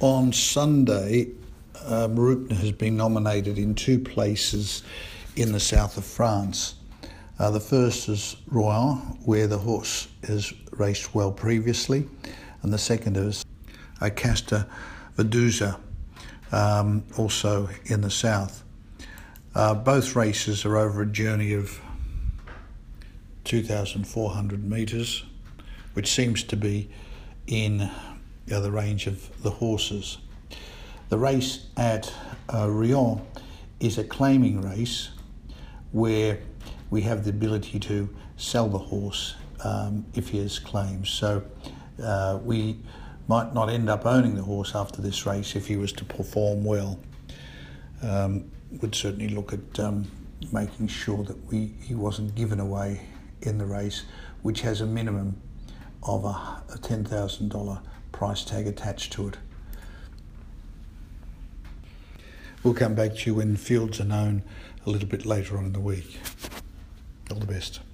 On Sunday, Marupna has been nominated in two places in the south of France. The first is Rouen, where the horse has raced well previously, and the second is Casta Vedusa, also in the south. Both races are over a journey of 2,400 metres, which seems to be in the range of the horses. The race at Rouen is a claiming race where we have the ability to sell the horse if he has claims. So we might not end up owning the horse after this race if he was to perform well. Would certainly look at making sure that he wasn't given away in the race, which has a minimum of a $10,000 price tag attached to it. We'll come back to you when fields are known a little bit later on in the week. All the best.